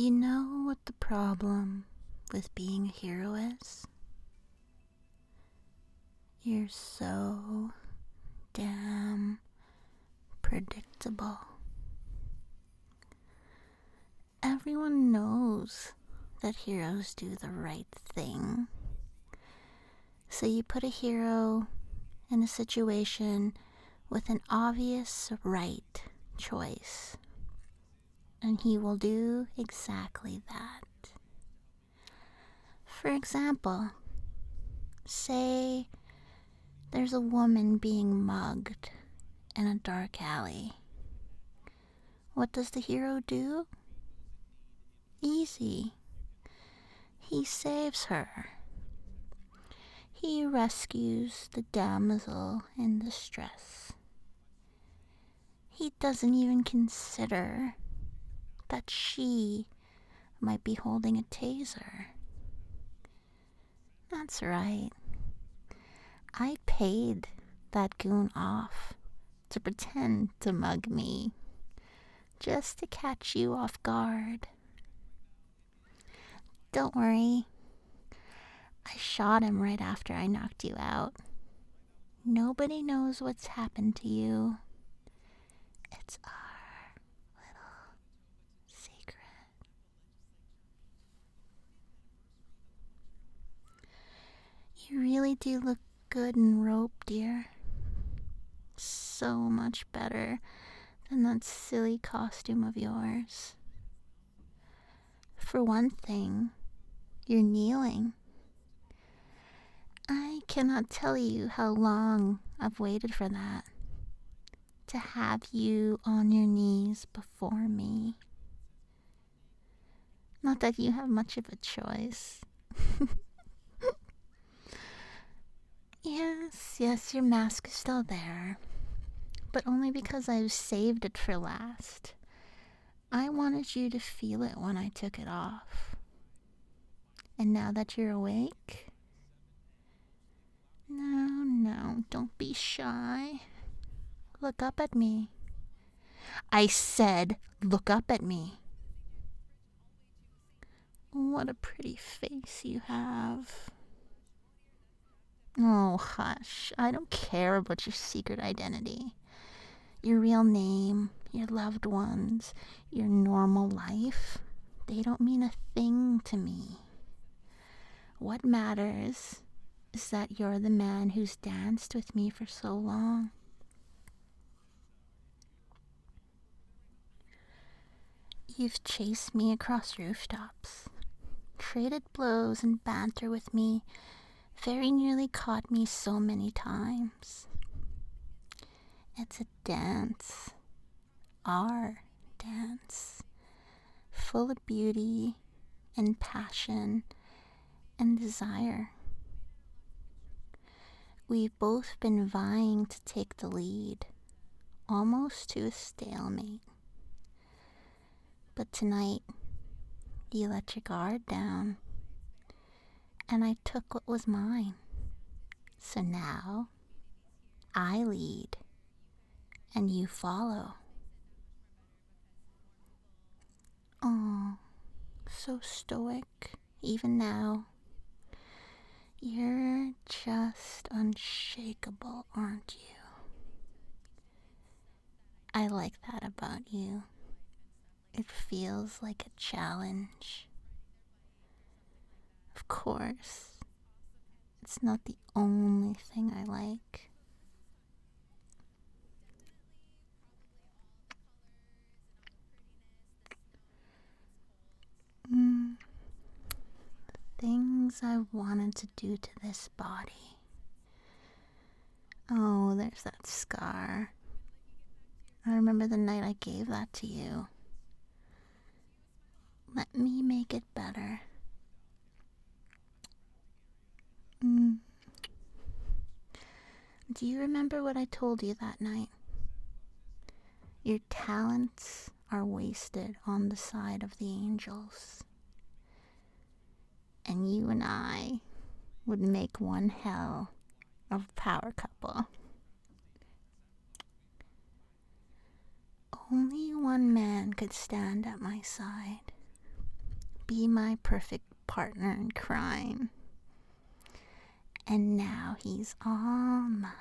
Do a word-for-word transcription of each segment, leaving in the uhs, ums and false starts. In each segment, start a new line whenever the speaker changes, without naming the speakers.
You know what the problem with being a hero is? You're so damn predictable. Everyone knows that heroes do the right thing. So you put a hero in a situation with an obvious right choice, and he will do exactly that. For example, say there's a woman being mugged in a dark alley. What does the hero do? Easy. He saves her. He rescues the damsel in distress. He doesn't even consider that she might be holding a taser. That's right. I paid that goon off to pretend to mug me, just to catch you off guard. Don't worry. I shot him right after I knocked you out. Nobody knows what's happened to you. It's our little secret. You really do look good in rope, dear. So much better than that silly costume of yours. For one thing, you're kneeling. I cannot tell you how long I've waited for that. To have you on your knees before me. Not that you have much of a choice. Yes, yes, your mask is still there. But only because I've saved it for last. I wanted you to feel it when I took it off. And now that you're awake... No, no, don't be shy. Look up at me. I said, look up at me. What a pretty face you have. Oh, hush. I don't care about your secret identity. Your real name, your loved ones, your normal life, they don't mean a thing to me. What matters is that you're the man who's danced with me for so long. You've chased me across rooftops, traded blows and banter with me, very nearly caught me so many times. It's a dance, our dance, full of beauty and passion and desire. We've both been vying to take the lead, almost to a stalemate. But tonight, you let your guard down, and I took what was mine. So now, I lead, and you follow. Oh, so stoic, even now. You're just unshakable, aren't you? I like that about you. It feels like a challenge. Of course, it's not the only thing I like. Mm. Things I wanted to do to this body. Oh, there's that scar. I remember the night I gave that to you. Let me make it better. Mm. Do you remember what I told you that night? Your talents are wasted on the side of the angels. And you and I would make one hell of a power couple. Only one man could stand at my side. be my perfect partner in crime. And now he's all mine.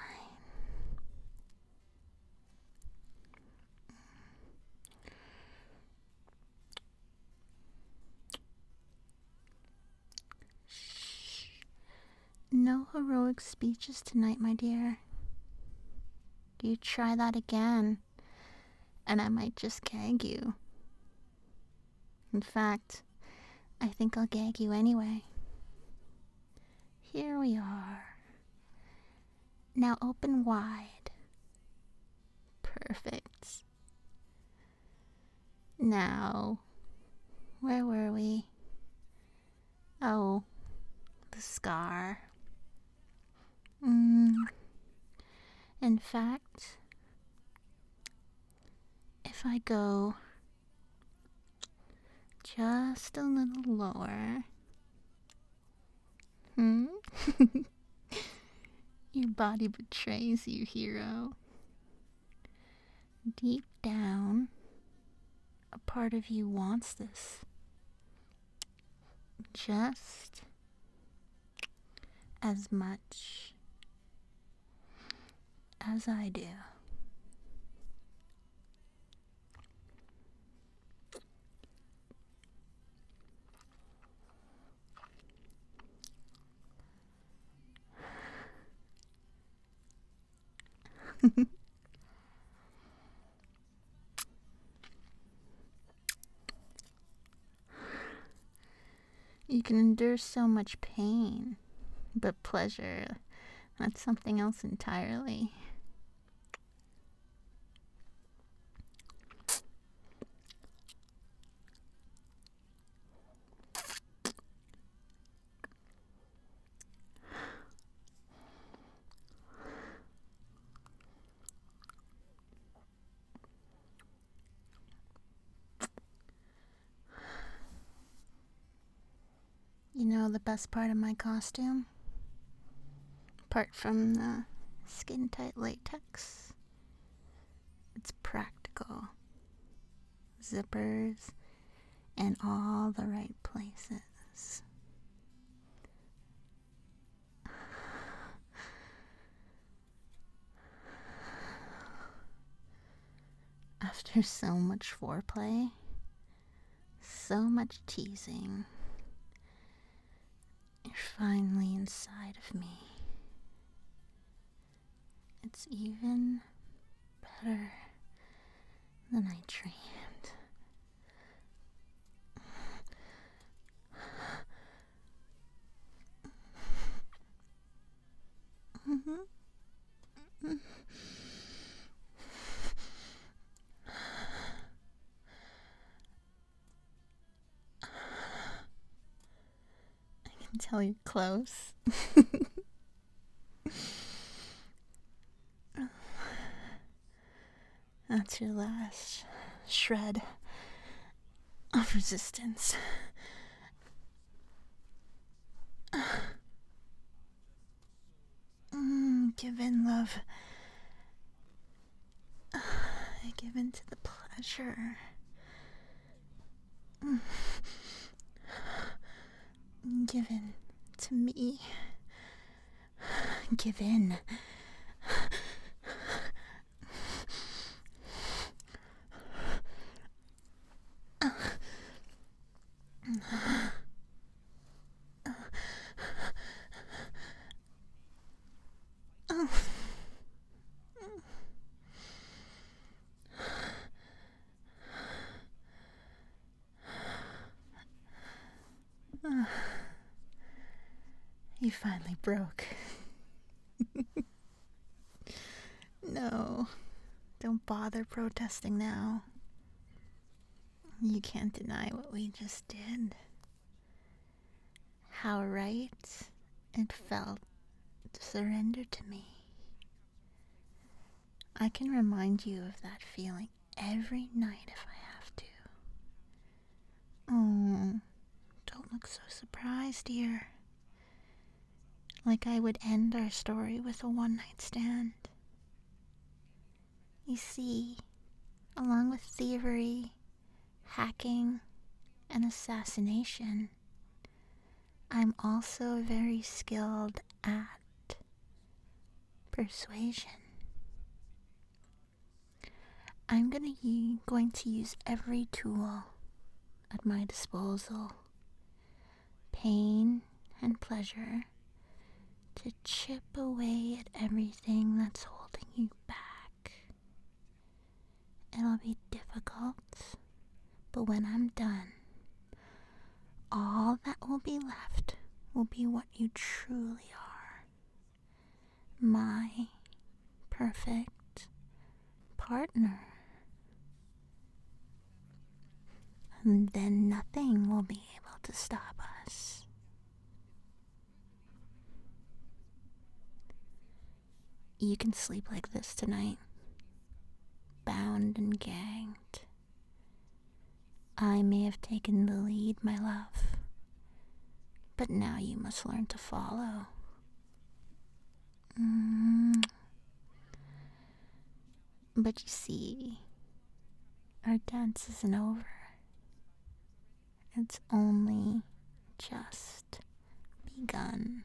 Shh. No heroic speeches tonight, my dear. You try that again, and I might just gag you. In fact, I think I'll gag you anyway. Here we are. Now open wide. Perfect. Now, where were we? Oh, the scar. Mm. In fact, if I go just a little lower, hmm? Your body betrays you, hero. Deep down, a part of you wants this. Just as much as I do. You can endure so much pain, but pleasure, that's something else entirely. You know the best part of my costume? Apart from the skin-tight latex, it's practical. Zippers in all the right places. After so much foreplay, so much teasing, you're finally inside of me. It's even better than I dreamed. Mm-hmm. I can tell you're close. That's your last shred of resistance. Mm, give in, love. Give in to the pleasure. Mm. Give in to me. Give in. You finally broke. No, don't bother protesting now. You can't deny what we just did. How right it felt to surrender to me. I can remind you of that feeling every night if I have to. Oh, don't look so surprised, dear. Like I would end our story with a one-night stand. You see, along with thievery, hacking, and assassination. I'm also very skilled at persuasion. I'm gonna u- going to use every tool at my disposal, pain and pleasure, to chip away at everything that's holding you back. It'll be difficult, but when I'm done, all that will be left will be what you truly are. My perfect partner. And then nothing will be able to stop us. You can sleep like this tonight, bound and gagged. I may have taken the lead, my love, but now you must learn to follow. Mm. But you see, our dance isn't over. It's only just begun.